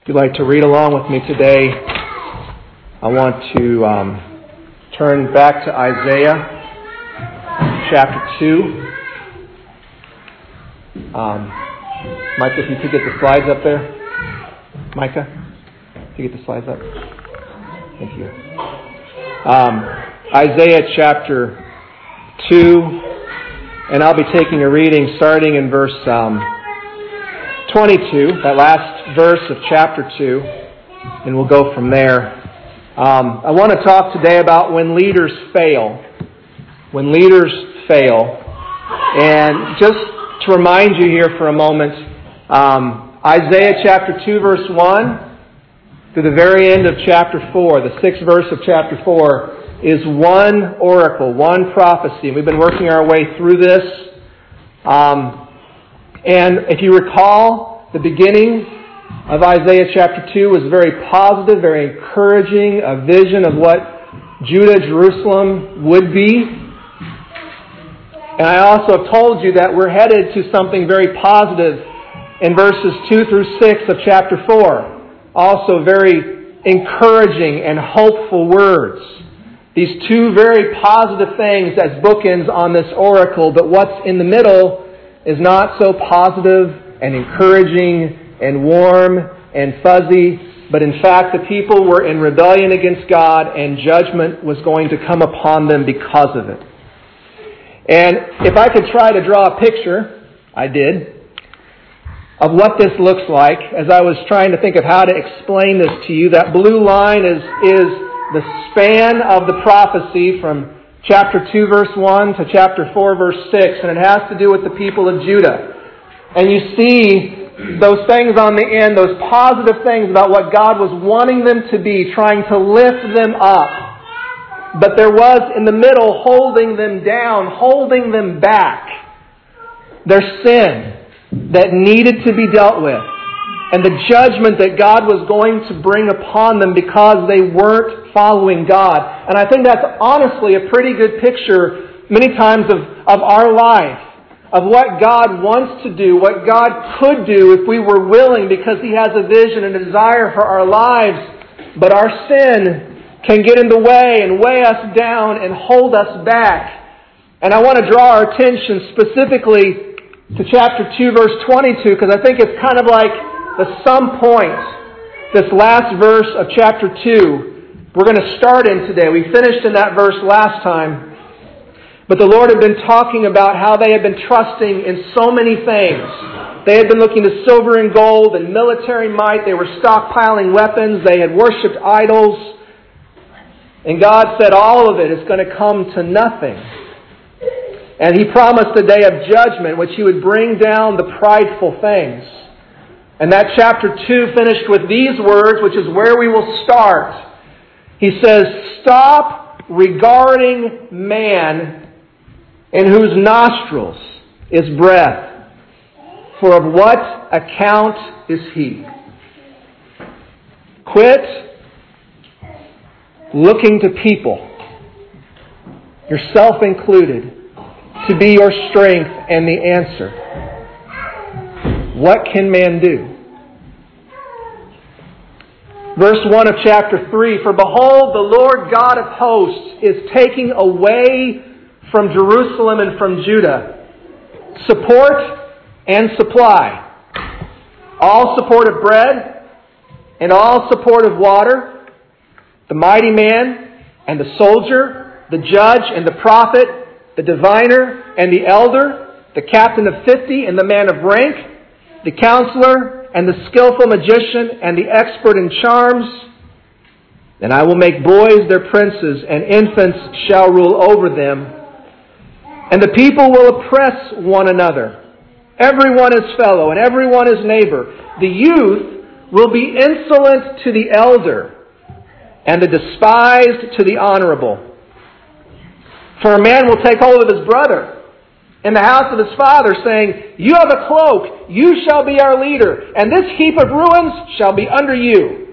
If you'd like to read along with me today, I want to turn back to Isaiah chapter 2. Micah, if you could get the slides up there. Micah, if you get the slides up. Thank you. Isaiah chapter 2, and I'll be taking a reading starting in verse 22, that last verse of chapter 2, and we'll go from there. I want to talk today about when leaders fail. When leaders fail. And just to remind you here for a moment, Isaiah chapter 2 verse 1 to the very end of chapter 4, the 6th verse of chapter 4, is one oracle, one prophecy. We've been working our way through this. And if you recall, the beginning of Isaiah chapter 2 was very positive, very encouraging, a vision of what Judah, Jerusalem would be. And I also have told you that we're headed to something very positive in verses 2 through 6 of chapter 4. Also very encouraging and hopeful words. These two very positive things as bookends on this oracle, but what's in the middle is not so positive and encouraging and warm and fuzzy, but in fact the people were in rebellion against God and judgment was going to come upon them because of it. And if I could try to draw a picture, I did, of what this looks like as I was trying to think of how to explain this to you. That blue line is the span of the prophecy from chapter 2 verse 1 to chapter 4 verse 6, and it has to do with the people of Judah. And you see those things on the end, those positive things about what God was wanting them to be, trying to lift them up. But there was in the middle holding them down, holding them back. Their sin that needed to be dealt with. And the judgment that God was going to bring upon them because they weren't following God. And I think that's honestly a pretty good picture many times of our life. Of what God wants to do, what God could do if we were willing, because He has a vision and a desire for our lives. But our sin can get in the way and weigh us down and hold us back. And I want to draw our attention specifically to chapter 2 verse 22, because I think it's kind of like the sum point, this last verse of chapter 2. We're going to start in today. We finished in that verse last time. But the Lord had been talking about how they had been trusting in so many things. They had been looking to silver and gold and military might. They were stockpiling weapons. They had worshipped idols. And God said all of it is going to come to nothing. And He promised a day of judgment which He would bring down the prideful things. And that chapter 2 finished with these words, which is where we will start. He says, "Stop regarding man in whose nostrils is breath, for of what account is he?" Quit looking to people, yourself included, to be your strength and the answer. What can man do? Verse 1 of chapter 3, "For behold, the Lord God of hosts is taking away from Jerusalem and from Judah support and supply, all support of bread and all support of water, the mighty man and the soldier, the judge and the prophet, the diviner and the elder, the captain of 50 and the man of rank, the counselor and the skillful magician and the expert in charms. And I will make boys their princes, and infants shall rule over them. And the people will oppress one another. Everyone is fellow, and everyone is neighbor. The youth will be insolent to the elder, and the despised to the honorable. For a man will take hold of his brother in the house of his father, saying, 'You have a cloak, you shall be our leader, and this heap of ruins shall be under you.'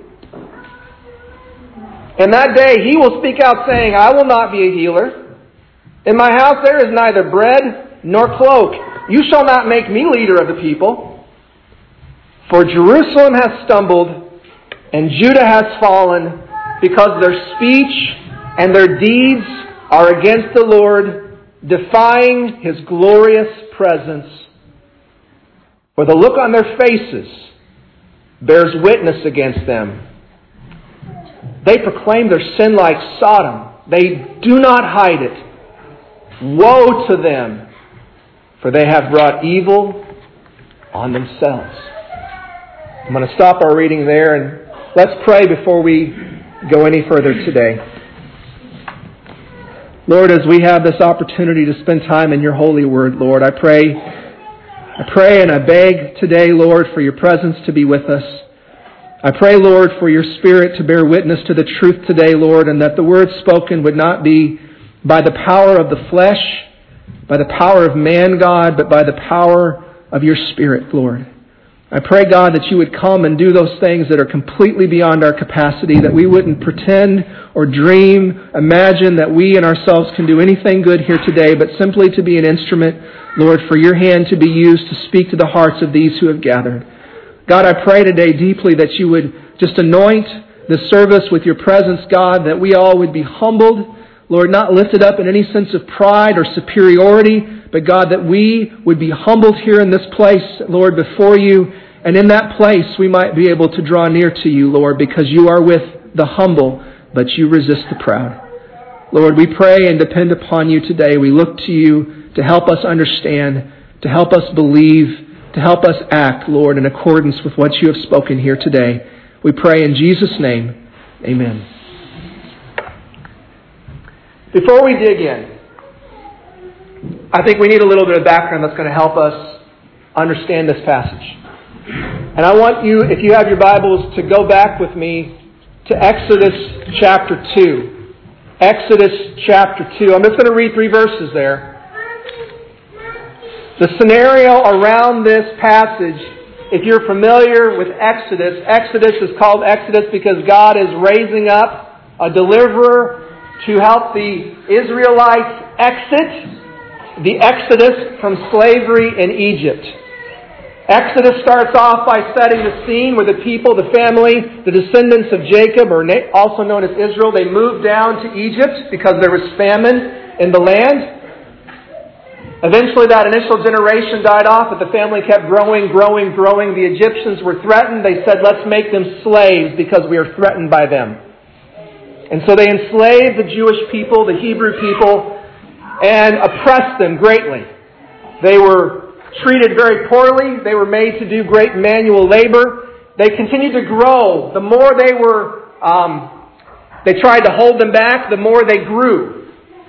In that day he will speak out, saying, 'I will not be a healer. In my house there is neither bread nor cloak. You shall not make me leader of the people. For Jerusalem has stumbled, And Judah has fallen because their speech and their deeds are against the Lord, defying His glorious presence. For the look on their faces bears witness against them. They proclaim their sin like Sodom. They do not hide it. Woe to them, for they have brought evil on themselves. I'm going to stop our reading there and let's pray before we go any further today. Lord, as we have this opportunity to spend time in Your holy word, Lord, I pray and I beg today, Lord, for Your presence to be with us. I pray, Lord, for Your Spirit to bear witness to the truth today, Lord, and that the words spoken would not be by the power of the flesh, by the power of man, God, but by the power of Your Spirit, Lord. I pray, God, that You would come and do those things that are completely beyond our capacity, that we wouldn't pretend or dream, imagine that we and ourselves can do anything good here today, but simply to be an instrument, Lord, for Your hand to be used to speak to the hearts of these who have gathered. God, I pray today deeply that You would just anoint this service with Your presence, God, that we all would be humbled, Lord, not lifted up in any sense of pride or superiority, but God, that we would be humbled here in this place, Lord, before You. And in that place, we might be able to draw near to You, Lord, because You are with the humble, but You resist the proud. Lord, we pray and depend upon You today. We look to You to help us understand, to help us believe, to help us act, Lord, in accordance with what You have spoken here today. We pray in Jesus' name. Amen. Before we dig in, I think we need a little bit of background that's going to help us understand this passage. And I want you, if you have your Bibles, to go back with me to Exodus chapter 2. Exodus chapter 2. I'm just going to read 3 verses there. The scenario around this passage, if you're familiar with Exodus, Exodus is called Exodus because God is raising up a deliverer to help the Israelites exit the Exodus from slavery in Egypt. Exodus starts off by setting the scene where the people, the family, the descendants of Jacob, or also known as Israel, they moved down to Egypt because there was famine in the land. Eventually that initial generation died off, but the family kept growing. The Egyptians were threatened. They said, let's make them slaves because we are threatened by them. And so they enslaved the Jewish people, the Hebrew people, and oppressed them greatly. They were treated very poorly. They were made to do great manual labor. They continued to grow. The more they tried to hold them back, the more they grew.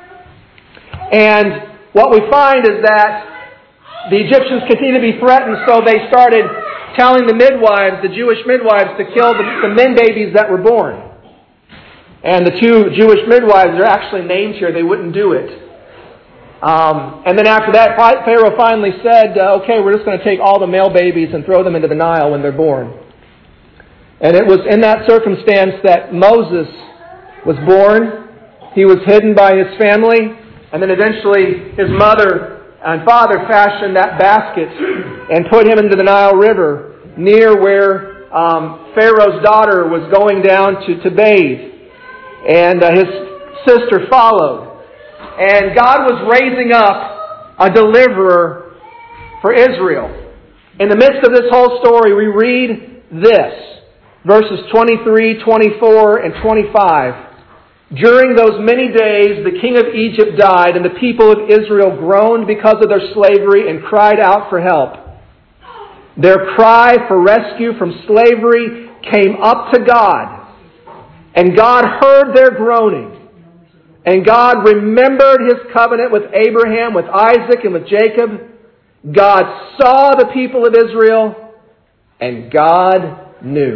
And what we find is that the Egyptians continued to be threatened, so they started telling the midwives, the Jewish midwives, to kill the men babies that were born. And the 2 Jewish midwives are actually named here. They wouldn't do it. And then after that, Pharaoh finally said, okay, we're just going to take all the male babies and throw them into the Nile when they're born. And it was in that circumstance that Moses was born. He was hidden by his family. And then eventually his mother and father fashioned that basket and put him into the Nile River near where Pharaoh's daughter was going down to bathe. And his sister followed. And God was raising up a deliverer for Israel. In the midst of this whole story, we read this, verses 23, 24, and 25. During those many days, the king of Egypt died, and the people of Israel groaned because of their slavery and cried out for help. Their cry for rescue from slavery came up to God, and God heard their groaning. And God remembered His covenant with Abraham, with Isaac, and with Jacob. God saw the people of Israel, and God knew.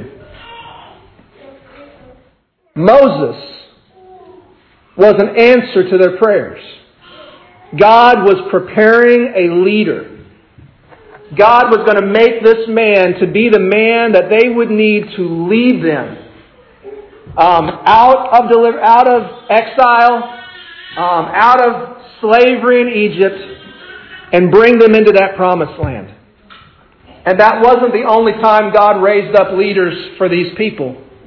Moses was an answer to their prayers. God was preparing a leader. God was going to make this man to be the man that they would need to lead them out of exile, out of slavery in Egypt, and bring them into that promised land. And that wasn't the only time God raised up leaders for these people.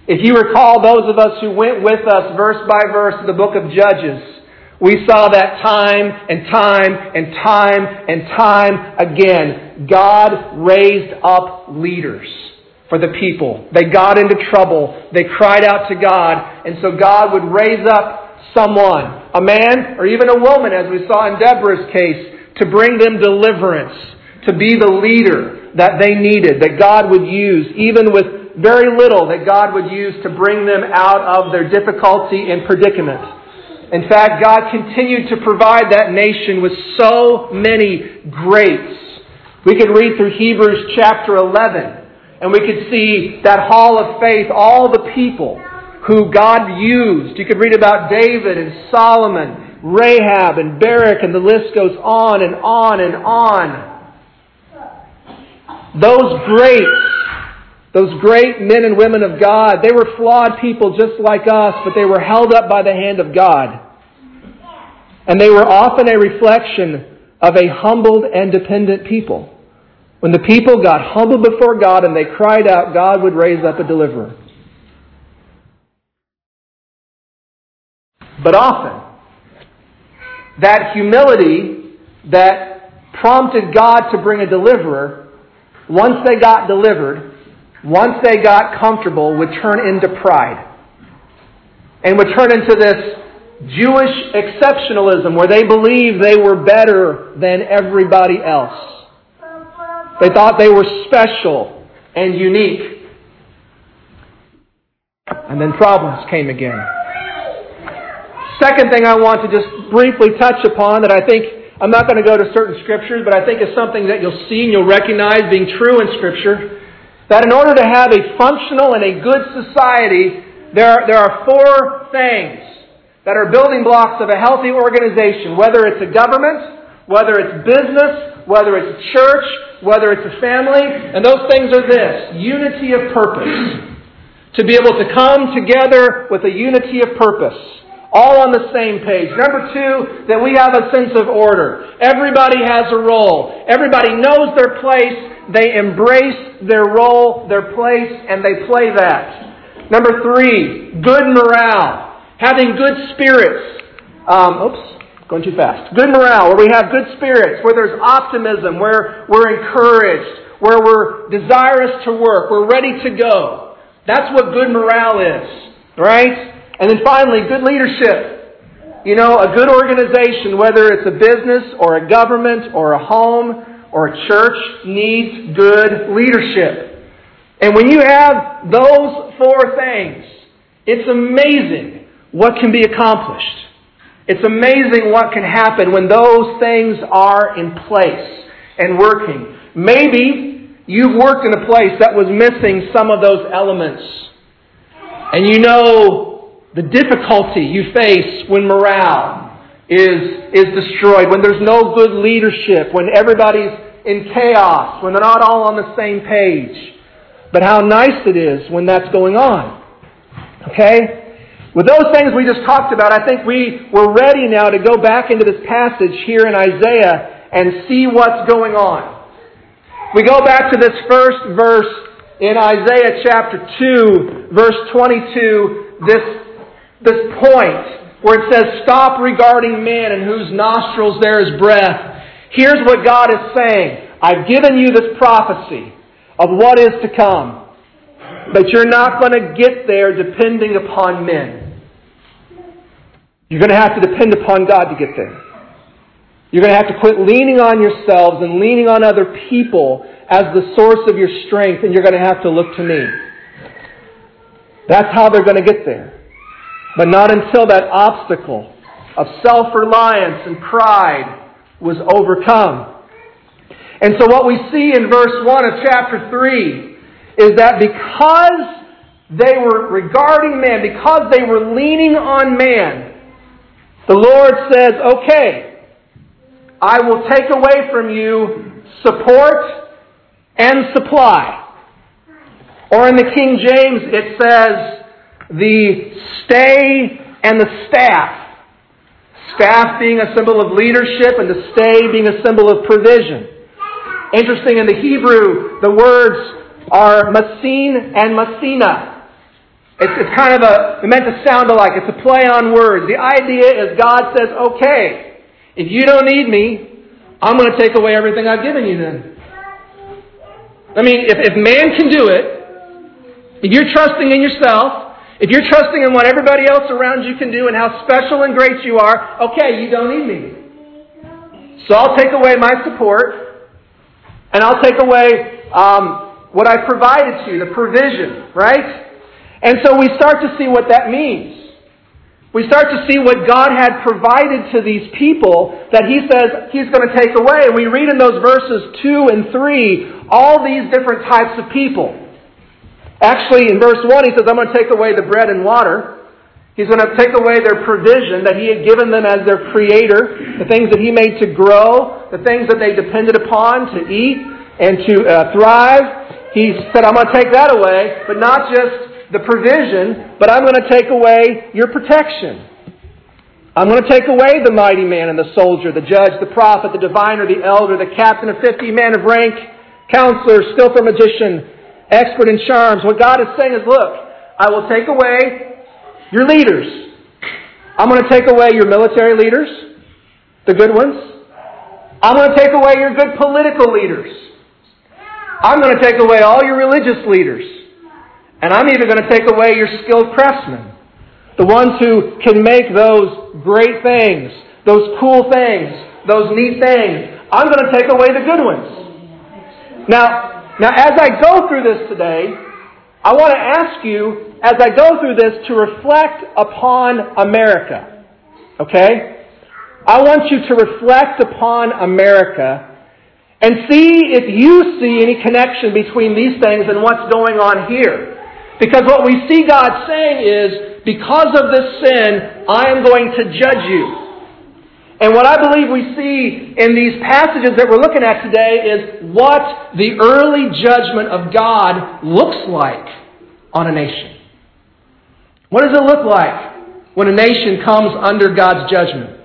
If you recall, those of us who went with us verse by verse to the book of Judges, we saw that time and time and time and time again, God raised up leaders for the people. They got into trouble. They cried out to God. And so God would raise up someone, a man or even a woman, as we saw in Deborah's case, to bring them deliverance, to be the leader that they needed, that God would use, even with very little, that God would use to bring them out of their difficulty and predicament. In fact, God continued to provide that nation with so many greats. We could read through Hebrews chapter 11, and we could see that hall of faith, all the people who God used. You could read about David and Solomon, Rahab and Barak, and the list goes on and on and on. Those great men and women of God, they were flawed people just like us, but they were held up by the hand of God. And they were often a reflection of a humbled and dependent people. When the people got humbled before God and they cried out, God would raise up a deliverer. But often, that humility that prompted God to bring a deliverer, once they got delivered, once they got comfortable, would turn into pride. And would turn into this Jewish exceptionalism where they believed they were better than everybody else. They thought they were special and unique. And then problems came again. Second thing I want to just briefly touch upon that I think, I'm not going to go to certain scriptures, but I think is something that you'll see and you'll recognize being true in Scripture, that in order to have a functional and a good society, there are four things that are building blocks of a healthy organization, whether it's a government, whether it's business, whether it's a church, whether it's a family. And those things are this: unity of purpose. To be able to come together with a unity of purpose. All on the same page. Number two, that we have a sense of order. Everybody has a role. Everybody knows their place. They embrace their role, their place, and they play that. Number three, good morale. Having good spirits. Going too fast. Good morale, where we have good spirits, where there's optimism, where we're encouraged, where we're desirous to work, we're ready to go. That's what good morale is, right? And then finally, good leadership. You know, a good organization, whether it's a business or a government or a home or a church, needs good leadership. And when you have those four things, it's amazing what can be accomplished. It's amazing what can happen when those things are in place and working. Maybe you've worked in a place that was missing some of those elements. And you know the difficulty you face when morale is destroyed, when there's no good leadership, when everybody's in chaos, when they're not all on the same page. But how nice it is when that's going on. Okay? With those things we just talked about, I think we're ready now to go back into this passage here in Isaiah and see what's going on. We go back to this first verse in Isaiah chapter 2, verse 22, this point where it says, "Stop regarding man in whose nostrils there is breath." Here's what God is saying. I've given you this prophecy of what is to come. But you're not going to get there depending upon men. You're going to have to depend upon God to get there. You're going to have to quit leaning on yourselves and leaning on other people as the source of your strength, and you're going to have to look to me. That's how they're going to get there. But not until that obstacle of self-reliance and pride was overcome. And so what we see in verse 1 of chapter 3 is that because they were regarding man, because they were leaning on man, the Lord says, okay, I will take away from you support and supply. Or in the King James it says the stay and the staff. Staff being a symbol of leadership and the stay being a symbol of provision. Interesting, in the Hebrew, the words are masin and masina. It's kind of meant to sound alike. It's a play on words. The idea is God says, okay, if you don't need me, I'm going to take away everything I've given you then. I mean, if man can do it, if you're trusting in yourself, if you're trusting in what everybody else around you can do and how special and great you are, okay, you don't need me. So I'll take away my support, and I'll take away what I provided to you, the provision, right? And so we start to see what that means. We start to see what God had provided to these people that He says He's going to take away. And we read in those verses 2 and 3 all these different types of people. Actually, in verse 1, He says, I'm going to take away the bread and water. He's going to take away their provision that He had given them as their Creator, the things that He made to grow, the things that they depended upon to eat and to thrive. He said, I'm going to take that away, but not just the provision, but I'm going to take away your protection. I'm going to take away the mighty man and the soldier, the judge, the prophet, the diviner, the elder, the captain of 50, man of rank, counselor, skillful magician, expert in charms. What God is saying is, look, I will take away your leaders. I'm going to take away your military leaders, the good ones. I'm going to take away your good political leaders. I'm going to take away all your religious leaders. And I'm even going to take away your skilled craftsmen. The ones who can make those great things, those cool things, those neat things. I'm going to take away the good ones. Now, as I go through this today, I want to ask you, as I go through this, to reflect upon America. Okay? I want you to reflect upon America and see if you see any connection between these things and what's going on here. Because what we see God saying is, because of this sin, I am going to judge you. And what I believe we see in these passages that we're looking at today is what the early judgment of God looks like on a nation. What does it look like when a nation comes under God's judgment?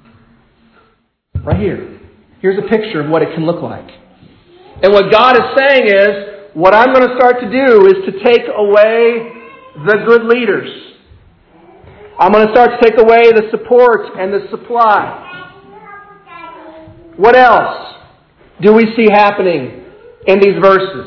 Right here. Here's a picture of what it can look like. And what God is saying is, what I'm going to start to do is to take away the good leaders. I'm going to start to take away the support and the supply. What else do we see happening in these verses?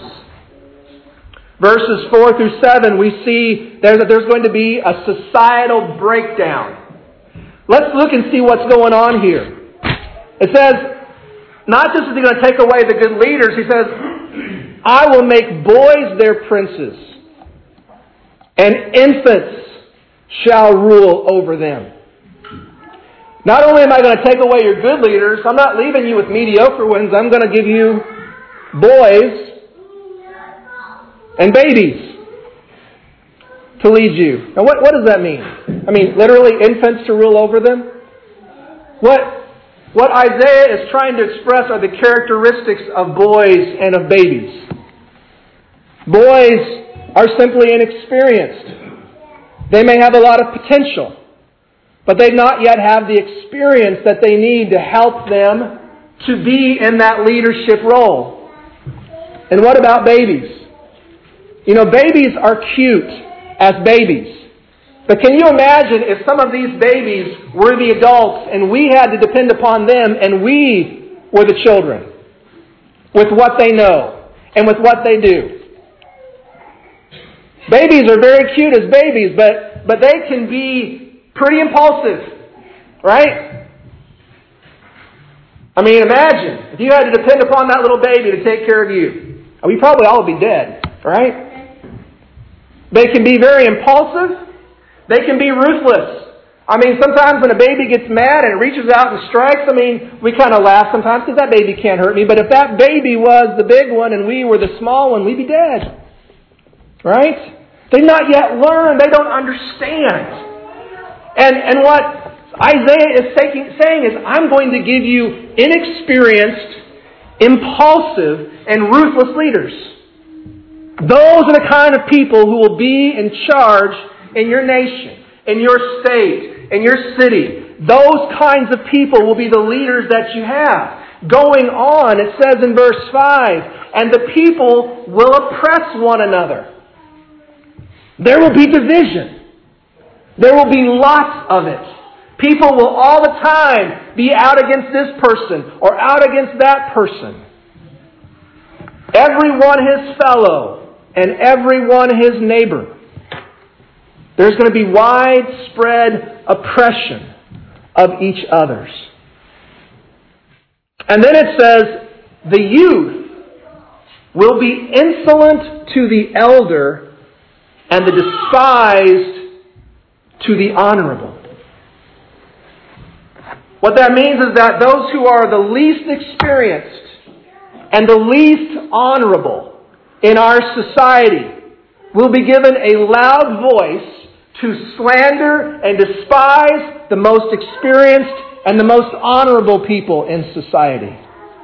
Verses 4 through 7, we see there's going to be a societal breakdown. Let's look and see what's going on here. It says, not just is He going to take away the good leaders, He says, I will make boys their princes, and infants shall rule over them. Not only am I going to take away your good leaders, I'm not leaving you with mediocre ones. I'm going to give you boys and babies to lead you. Now what does that mean? I mean, literally infants to rule over them? What Isaiah is trying to express are the characteristics of boys and of babies. Boys are simply inexperienced. They may have a lot of potential, but they not yet have the experience that they need to help them to be in that leadership role. And what about babies? You know, babies are cute as babies. But can you imagine if some of these babies were the adults and we had to depend upon them and we were the children with what they know and with what they do? Babies are very cute as babies, but they can be pretty impulsive, right? I mean, imagine if you had to depend upon that little baby to take care of you. We probably all would be dead, right? They can be very impulsive. They can be ruthless. I mean, sometimes when a baby gets mad and reaches out and strikes, I mean, we kind of laugh sometimes because that baby can't hurt me. But if that baby was the big one and we were the small one, we'd be dead. Right? They've not yet learned. They don't understand. And what Isaiah is saying is, I'm going to give you inexperienced, impulsive, and ruthless leaders. Those are the kind of people who will be in charge in your nation, in your state, in your city. Those kinds of people will be the leaders that you have. Going on, it says in verse 5, and the people will oppress one another. There will be division. There will be lots of it. People will all the time be out against this person or out against that person. Everyone his fellow and everyone his neighbor. There's going to be widespread oppression of each other's. And then it says, the youth will be insolent to the elder and the despised to the honorable. What that means is that those who are the least experienced and the least honorable in our society will be given a loud voice to slander and despise the most experienced and the most honorable people in society.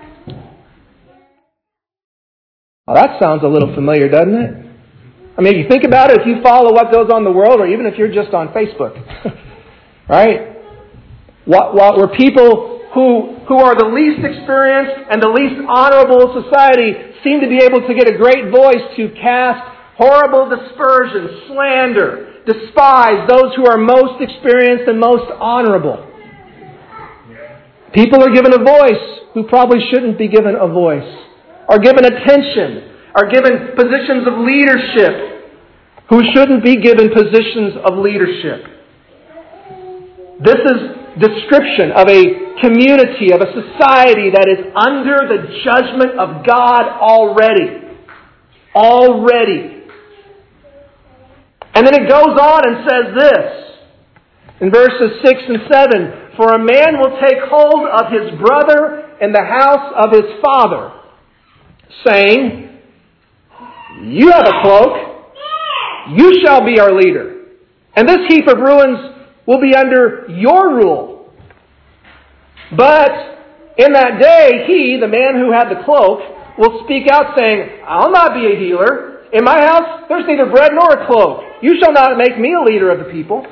Well, that sounds a little familiar, doesn't it? I mean, if you think about it, if you follow what goes on in the world, or even if you're just on Facebook, right? What were people who are the least experienced and the least honorable in society seem to be able to get a great voice to cast horrible dispersion, slander, despise those who are most experienced and most honorable. People are given a voice who probably shouldn't be given a voice, are given attention, are given positions of leadership who shouldn't be given positions of leadership. This is description of a community, of a society that is under the judgment of God already. Already. And then it goes on and says this in verses 6 and 7, for a man will take hold of his brother in the house of his father, saying, you have a cloak, you shall be our leader, and this heap of ruins will be under your rule. But in that day, he, the man who had the cloak, will speak out saying, I'll not be a healer. In my house, there's neither bread nor a cloak. You shall not make me a leader of the people.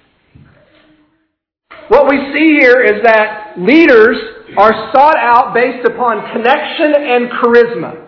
What we see here is that leaders are sought out based upon connection and charisma,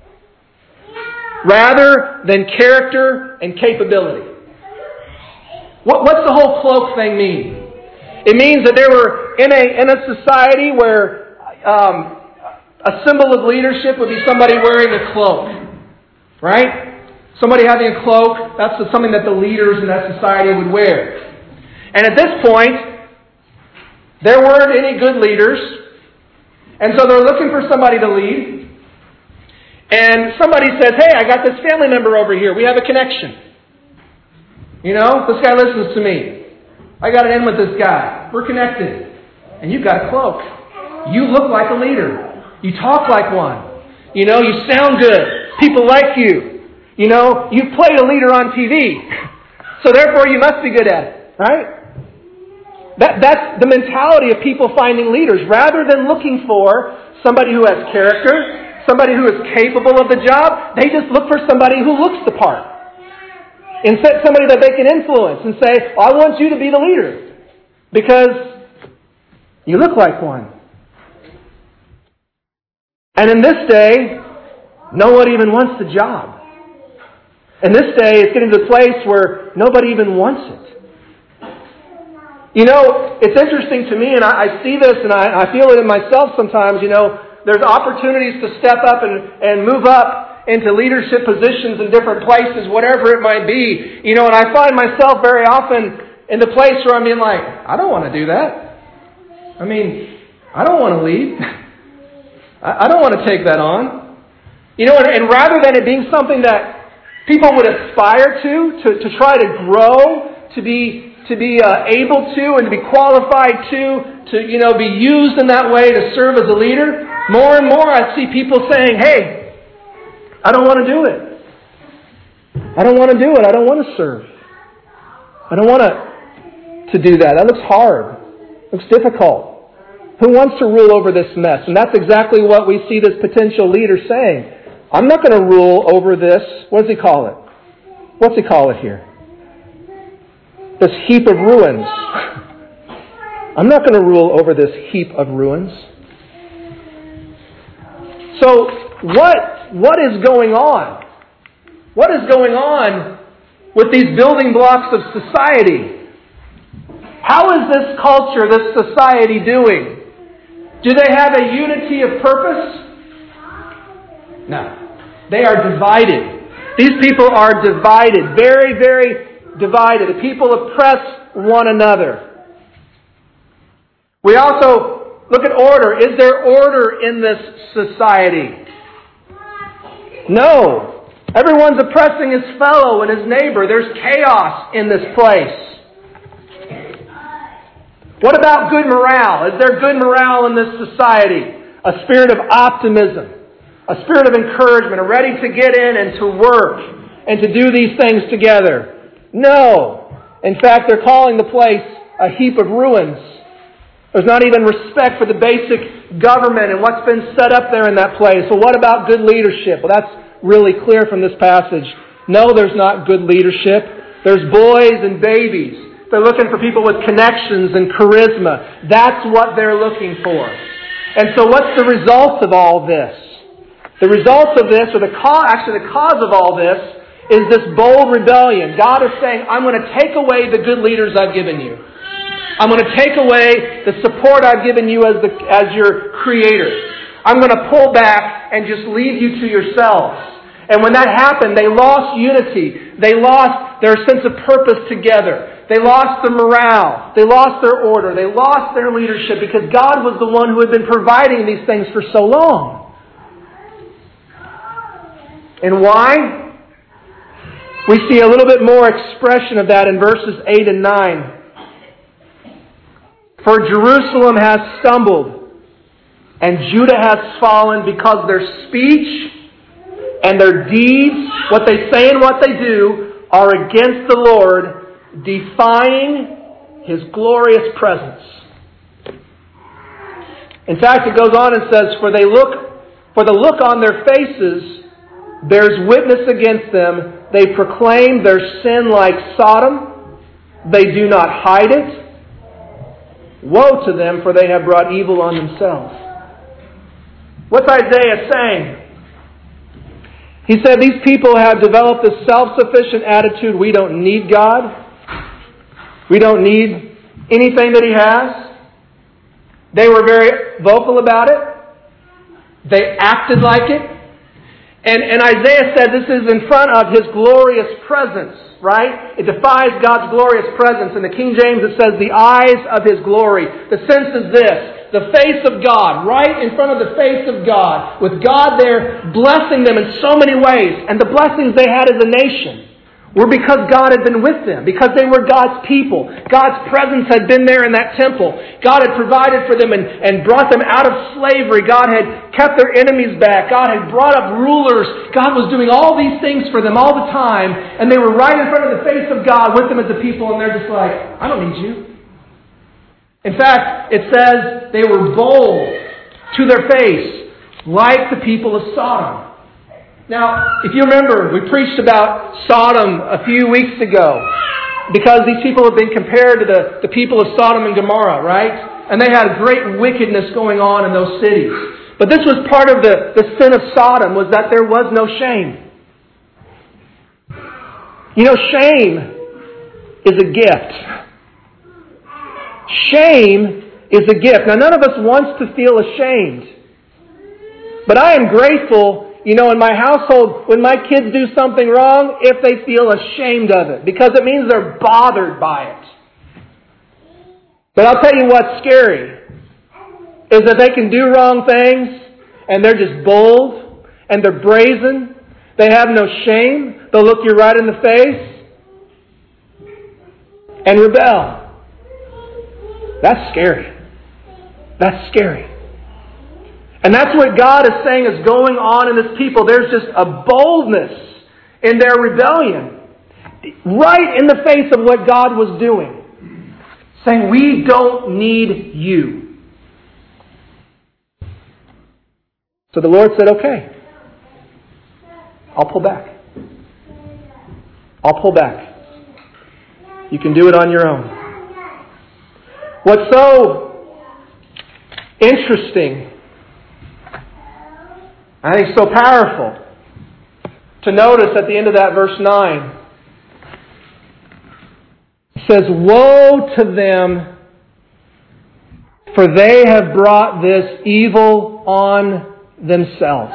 rather than character and capability. What's the whole cloak thing mean? It means that there were in a society where a symbol of leadership would be somebody wearing a cloak, right? Somebody having a cloak, that's something that the leaders in that society would wear. And at this point, there weren't any good leaders, and so they're looking for somebody to lead. And somebody says, hey, I got this family member over here. We have a connection. You know, this guy listens to me. I got it in with this guy. We're connected. And you've got a cloak. You look like a leader. You talk like one. You know, you sound good. People like you. You know, you played a leader on TV. So therefore you must be good at it. Right? That's the mentality of people finding leaders. Rather than looking for somebody who has character, somebody who is capable of the job, they just look for somebody who looks the part. Instead, somebody that they can influence and say, I want you to be the leader because you look like one. And in this day, no one even wants the job. In this day, it's getting to the place where nobody even wants it. You know, it's interesting to me, and I see this and I feel it in myself sometimes, you know, there's opportunities to step up and move up into leadership positions in different places, whatever it might be. You know, and I find myself very often in the place where I'm being like, I don't want to do that. I mean, I don't want to lead. I don't want to take that on. You know, and rather than it being something that people would aspire to try to grow, to be able to and to be qualified to you know, be used in that way to serve as a leader, more and more I see people saying, hey, I don't want to do it. I don't want to do it. I don't want to serve. I don't want to do that. That looks hard. It looks difficult. Who wants to rule over this mess? And that's exactly what we see this potential leader saying. I'm not going to rule over this. What does he call it? What's he call it here? This heap of ruins. I'm not going to rule over this heap of ruins. So what is going on? What is going on with these building blocks of society. How is this culture, this society doing? Do they have a unity of purpose? No. They are divided. These people are divided. Very, very divided. The people oppress one another. We also look at order. Is there order in this society? No. Everyone's oppressing his fellow and his neighbor. There's chaos in this place. What about good morale? Is there good morale in this society? A spirit of optimism, a spirit of encouragement, a ready to get in and to work and to do these things together? No. In fact, they're calling the place a heap of ruins. There's not even respect for the basic government and what's been set up there in that place. Well, what about good leadership? Well, that's really clear from this passage. No, there's not good leadership. There's boys and babies. They're looking for people with connections and charisma. That's what they're looking for. And so what's the result of all this? The result of this, or the cause of all this, is this bold rebellion. God is saying, I'm going to take away the good leaders I've given you. I'm going to take away the support I've given you as your creator. I'm going to pull back and just leave you to yourselves. And when that happened, they lost unity. They lost their sense of purpose together. They lost the morale. They lost their order. They lost their leadership because God was the one who had been providing these things for so long. And why? We see a little bit more expression of that in verses 8 and 9. For Jerusalem has stumbled, and Judah has fallen because their speech and their deeds, what they say and what they do, are against the Lord, defying His glorious presence. In fact, it goes on and says, For the look on their faces bears witness against them. They proclaim their sin like Sodom. They do not hide it. Woe to them, for they have brought evil on themselves. What's Isaiah saying? He said these people have developed a self-sufficient attitude. We don't need God. We don't need anything that He has. They were very vocal about it. They acted like it. And Isaiah said this is in front of His glorious presence, right? It defies God's glorious presence. In the King James it says the eyes of His glory. The sense is this: the face of God, right in front of the face of God, with God there blessing them in so many ways. And the blessings they had as a nation were because God had been with them, because they were God's people. God's presence had been there in that temple. God had provided for them and brought them out of slavery. God had kept their enemies back. God had brought up rulers. God was doing all these things for them all the time. And they were right in front of the face of God with them as a people. And they're just like, I don't need you. In fact, it says they were bold to their face, like the people of Sodom. Now, if you remember, we preached about Sodom a few weeks ago because these people have been compared to the people of Sodom and Gomorrah, right? And they had great wickedness going on in those cities. But this was part of the sin of Sodom, was that there was no shame. You know, shame is a gift. Shame is a gift. Now, none of us wants to feel ashamed. But I am grateful, you know, in my household, when my kids do something wrong, if they feel ashamed of it, because it means they're bothered by it. But I'll tell you what's scary, is that they can do wrong things, and they're just bold, and they're brazen. They have no shame. They'll look you right in the face and rebel. That's scary. That's scary. And that's what God is saying is going on in His people. There's just a boldness in their rebellion, right in the face of what God was doing. Saying, we don't need you. So the Lord said, okay, I'll pull back. I'll pull back. You can do it on your own. What's so interesting, I think so powerful, to notice at the end of that verse 9, says, "Woe to them, for they have brought this evil on themselves."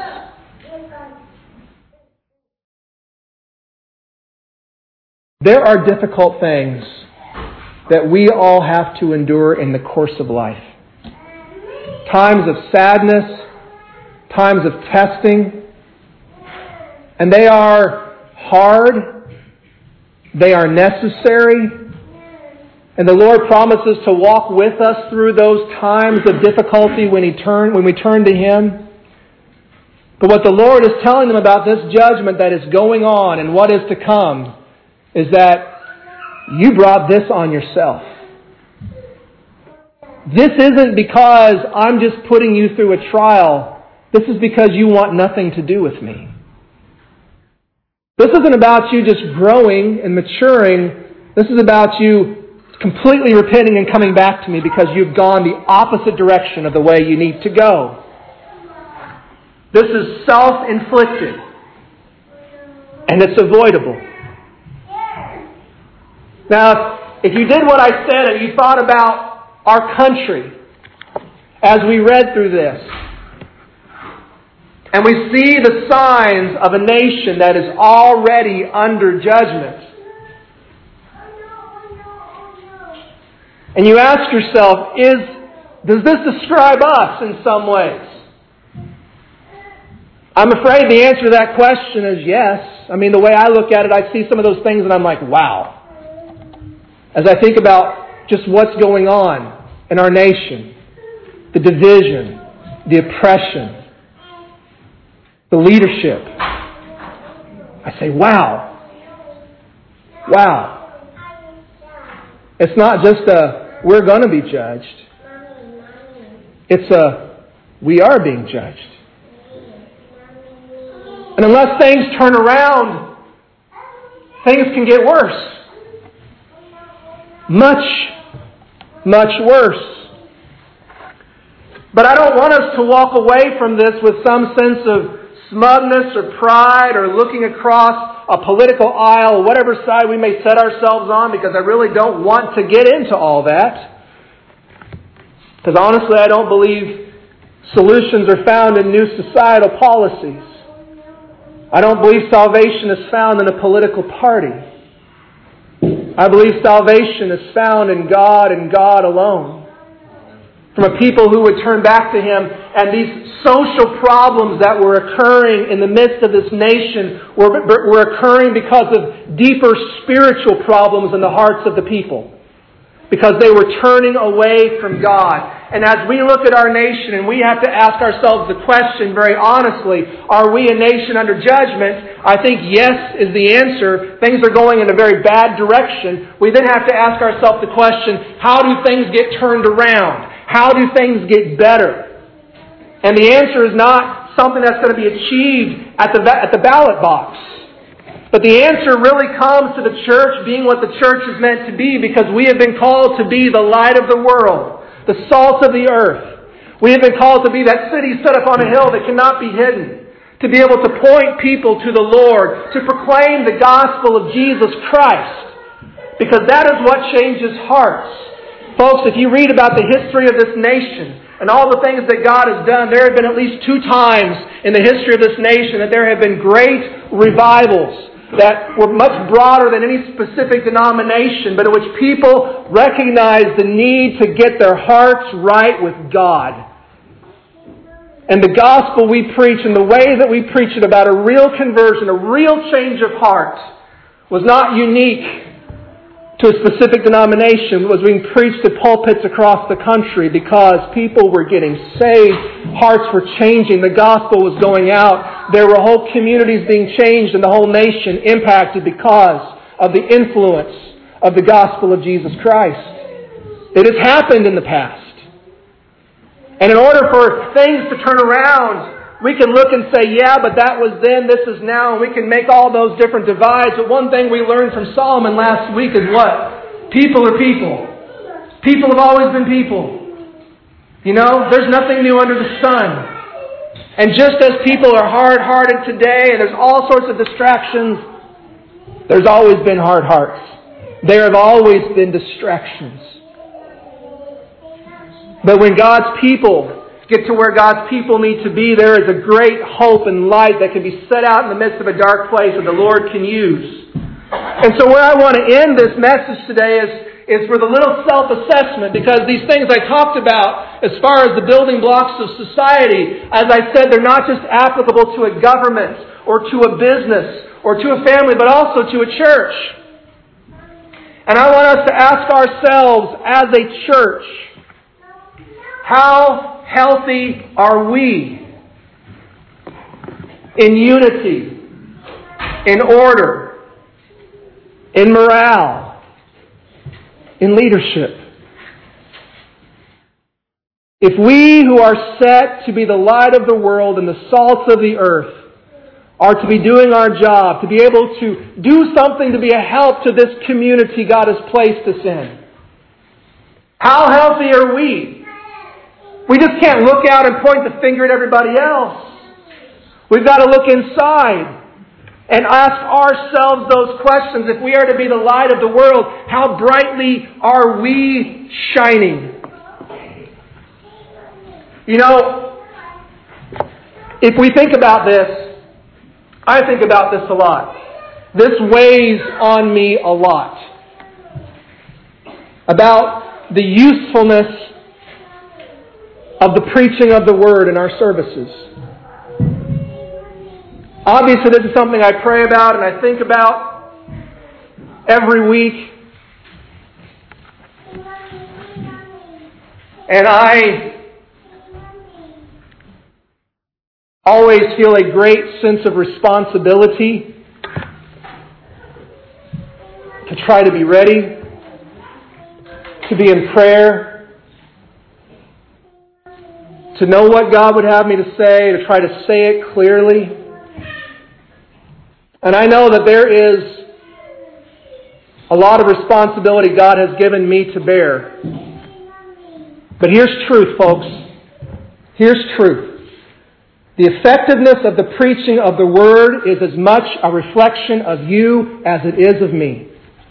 There are difficult things that we all have to endure in the course of life. Times of sadness, times of testing, and they are hard, they are necessary, and the Lord promises to walk with us through those times of difficulty when we turn to Him. But what the Lord is telling them about this judgment that is going on and what is to come is that you brought this on yourself. This isn't because I'm just putting you through a trial. This is because you want nothing to do with me. This isn't about you just growing and maturing. This is about you completely repenting and coming back to me because you've gone the opposite direction of the way you need to go. This is self-inflicted. And it's avoidable. Now, if you did what I said and you thought about our country as we read through this, and we see the signs of a nation that is already under judgment, and you ask yourself, does this describe us in some ways? I'm afraid the answer to that question is yes. I mean, the way I look at it, I see some of those things and I'm like, wow. As I think about just what's going on in our nation, the division, the oppression, the leadership, I say, wow. Wow. It's not just we're going to be judged. It's we are being judged. And unless things turn around, things can get worse. Much, much worse. But I don't want us to walk away from this with some sense of smugness or pride or looking across a political aisle, whatever side we may set ourselves on, because I really don't want to get into all that. Because honestly, I don't believe solutions are found in new societal policies. I don't believe salvation is found in a political party. I believe salvation is found in God and God alone. From a people who would turn back to Him, and these social problems that were occurring in the midst of this nation were occurring because of deeper spiritual problems in the hearts of the people. Because they were turning away from God. And as we look at our nation, and we have to ask ourselves the question very honestly, are we a nation under judgment? I think yes is the answer. Things are going in a very bad direction. We then have to ask ourselves the question, how do things get turned around? How do things get better? And the answer is not something that's going to be achieved at the ballot box. But the answer really comes to the church being what the church is meant to be, because we have been called to be the light of the world, the salt of the earth. We have been called to be that city set up on a hill that cannot be hidden, to be able to point people to the Lord, to proclaim the gospel of Jesus Christ, because that is what changes hearts. Folks, if you read about the history of this nation and all the things that God has done, there have been at least 2 times in the history of this nation that there have been great revivals that were much broader than any specific denomination, but in which people recognized the need to get their hearts right with God. And the gospel we preach and the way that we preach it about a real conversion, a real change of heart, was not unique to a specific denomination. It was being preached at pulpits across the country because people were getting saved, hearts were changing, the gospel was going out. There were whole communities being changed and the whole nation impacted because of the influence of the gospel of Jesus Christ. It has happened in the past. And in order for things to turn around, we can look and say, yeah, but that was then, this is now, and we can make all those different divides. But one thing we learned from Solomon last week is what? People are people. People have always been people. You know, there's nothing new under the sun. And just as people are hard-hearted today, and there's all sorts of distractions, there's always been hard hearts. There have always been distractions. But when God's people get to where God's people need to be, there is a great hope and light that can be set out in the midst of a dark place that the Lord can use. And so where I want to end this message today is for the little self-assessment, because these things I talked about as far as the building blocks of society, as I said, they're not just applicable to a government or to a business or to a family, but also to a church. And I want us to ask ourselves as a church, how healthy are we in unity, in order, in morale, in leadership? If we who are set to be the light of the world and the salt of the earth are to be doing our job, to be able to do something to be a help to this community God has placed us in, how healthy are we? We just can't look out and point the finger at everybody else. We've got to look inside and ask ourselves those questions. If we are to be the light of the world, how brightly are we shining? You know, if we think about this, I think about this a lot. This weighs on me a lot. About the usefulness of the preaching of the Word in our services. Obviously, this is something I pray about and I think about every week. And I always feel a great sense of responsibility to try to be ready, to be in prayer, to know what God would have me to say, to try to say it clearly. And I know that there is a lot of responsibility God has given me to bear. But here's truth, folks. Here's truth. The effectiveness of the preaching of the Word is as much a reflection of you as it is of me.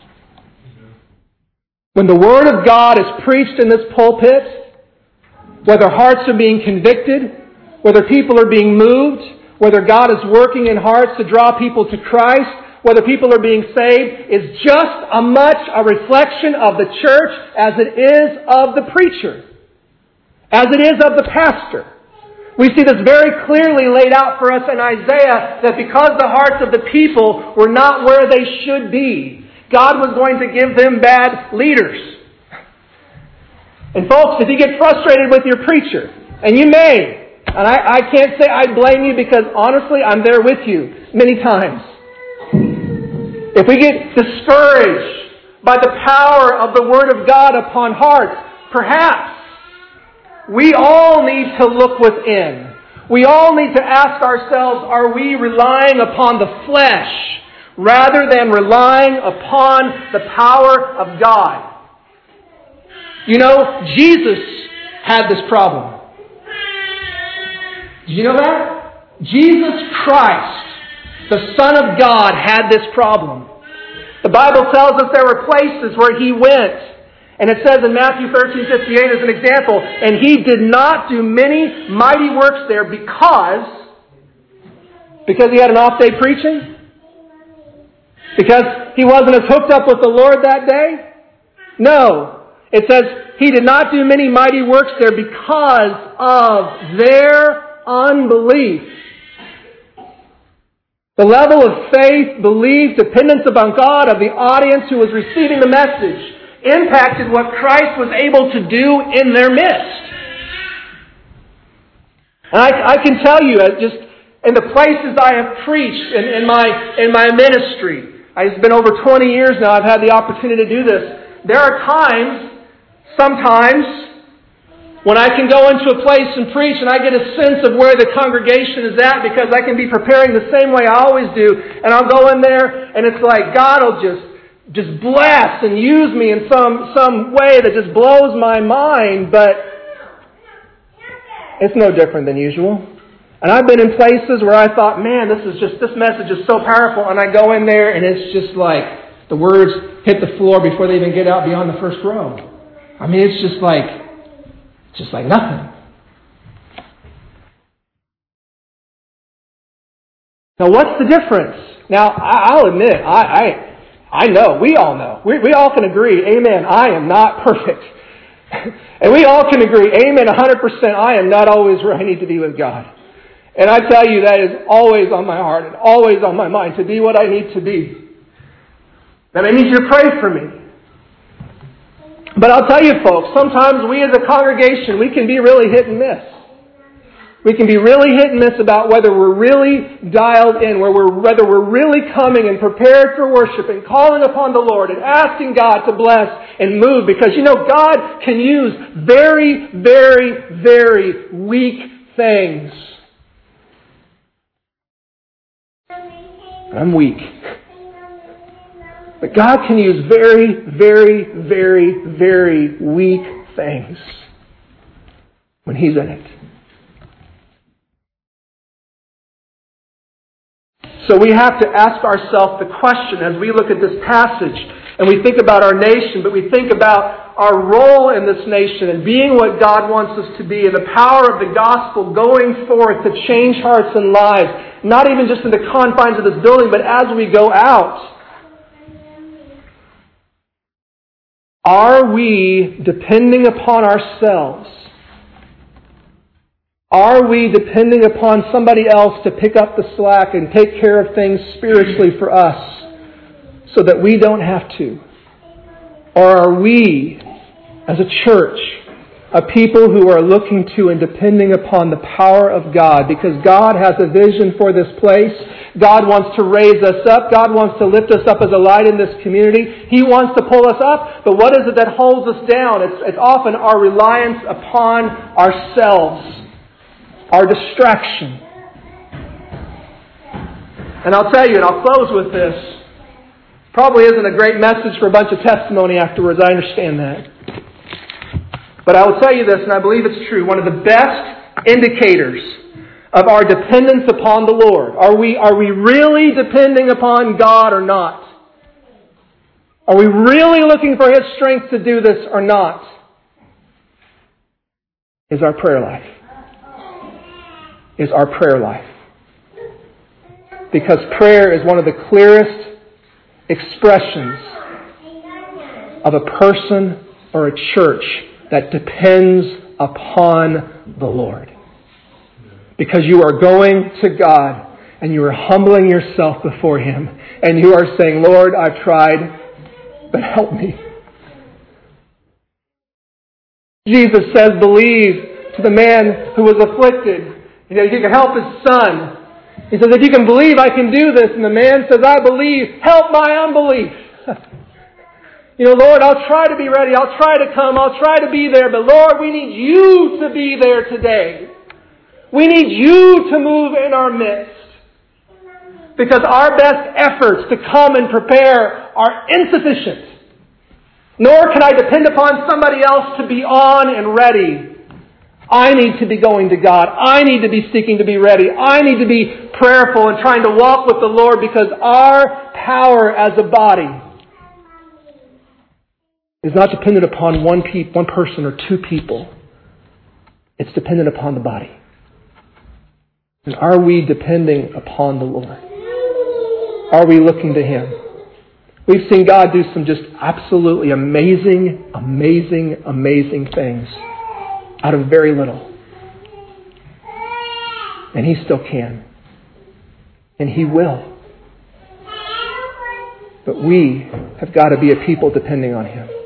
When the Word of God is preached in this pulpit, whether hearts are being convicted, whether people are being moved, whether God is working in hearts to draw people to Christ, whether people are being saved, is just as much a reflection of the church as it is of the preacher, as it is of the pastor. We see this very clearly laid out for us in Isaiah, that because the hearts of the people were not where they should be, God was going to give them bad leaders. And folks, if you get frustrated with your preacher, and you may, and I can't say I blame you, because honestly, I'm there with you many times. If we get discouraged by the power of the Word of God upon hearts, perhaps we all need to look within. We all need to ask ourselves, are we relying upon the flesh rather than relying upon the power of God? You know, Jesus had this problem. Did you know that? Jesus Christ, the Son of God, had this problem. The Bible tells us there were places where He went. And it says in Matthew 13:58 as an example, and He did not do many mighty works there because He had an off day preaching? Because He wasn't as hooked up with the Lord that day? No. It says He did not do many mighty works there because of their unbelief. The level of faith, belief, dependence upon God of the audience who was receiving the message impacted what Christ was able to do in their midst. And I can tell you, just in the places I have preached in my ministry, it's been over 20 years now I've had the opportunity to do this. There are times, sometimes, when I can go into a place and preach and I get a sense of where the congregation is at, because I can be preparing the same way I always do, and I'll go in there and it's like God will just bless and use me in some way that just blows my mind, but it's no different than usual. And I've been in places where I thought, man, this message is so powerful, and I go in there and it's just like The words hit the floor before they even get out beyond the first row. I mean, it's just like nothing. Now, what's the difference? Now, I'll admit, I know, we all know. We all can agree, amen, I am not perfect. And we all can agree, amen, 100%, I am not always where I need to be with God. And I tell you, that is always on my heart and always on my mind, to be what I need to be. And I need you to pray for me. But I'll tell you, folks, sometimes we as a congregation, we can be really hit and miss. We can be really hit and miss about whether we're really dialed in, whether we're really coming and prepared for worship and calling upon the Lord and asking God to bless and move. Because, God can use very, very, very weak things. I'm weak. But God can use very, very, very, very weak things when He's in it. So we have to ask ourselves the question as we look at this passage and we think about our nation, but we think about our role in this nation and being what God wants us to be and the power of the gospel going forth to change hearts and lives, not even just in the confines of this building, but as we go out. Are we depending upon ourselves? Are we depending upon somebody else to pick up the slack and take care of things spiritually for us so that we don't have to? Or are we, as a church, a people who are looking to and depending upon the power of God? Because God has a vision for this place. God wants to raise us up. God wants to lift us up as a light in this community. He wants to pull us up. But what is it that holds us down? It's often our reliance upon ourselves. Our distraction. And I'll tell you, and I'll close with this, probably isn't a great message for a bunch of testimony afterwards, I understand that. But I will tell you this, and I believe it's true, one of the best indicators of our dependence upon the Lord, are we really depending upon God or not? Are we really looking for His strength to do this or not? Is our prayer life. Is our prayer life. Because prayer is one of the clearest expressions of a person or a church that depends upon the Lord. Because you are going to God and you are humbling yourself before Him and you are saying, Lord, I've tried, but help me. Jesus says, believe to the man who was afflicted. He can help his son. He says, if you can believe, I can do this. And the man says, I believe. Help my unbelief. Lord, I'll try to be ready. I'll try to come. I'll try to be there. But Lord, we need You to be there today. We need You to move in our midst. Because our best efforts to come and prepare are insufficient. Nor can I depend upon somebody else to be on and ready. I need to be going to God. I need to be seeking to be ready. I need to be prayerful and trying to walk with the Lord, because our power as a body is not dependent upon one person or two people. It's dependent upon the body. And are we depending upon the Lord? Are we looking to Him? We've seen God do some just absolutely amazing, amazing, amazing things out of very little. And He still can. And He will. But we have got to be a people depending on Him.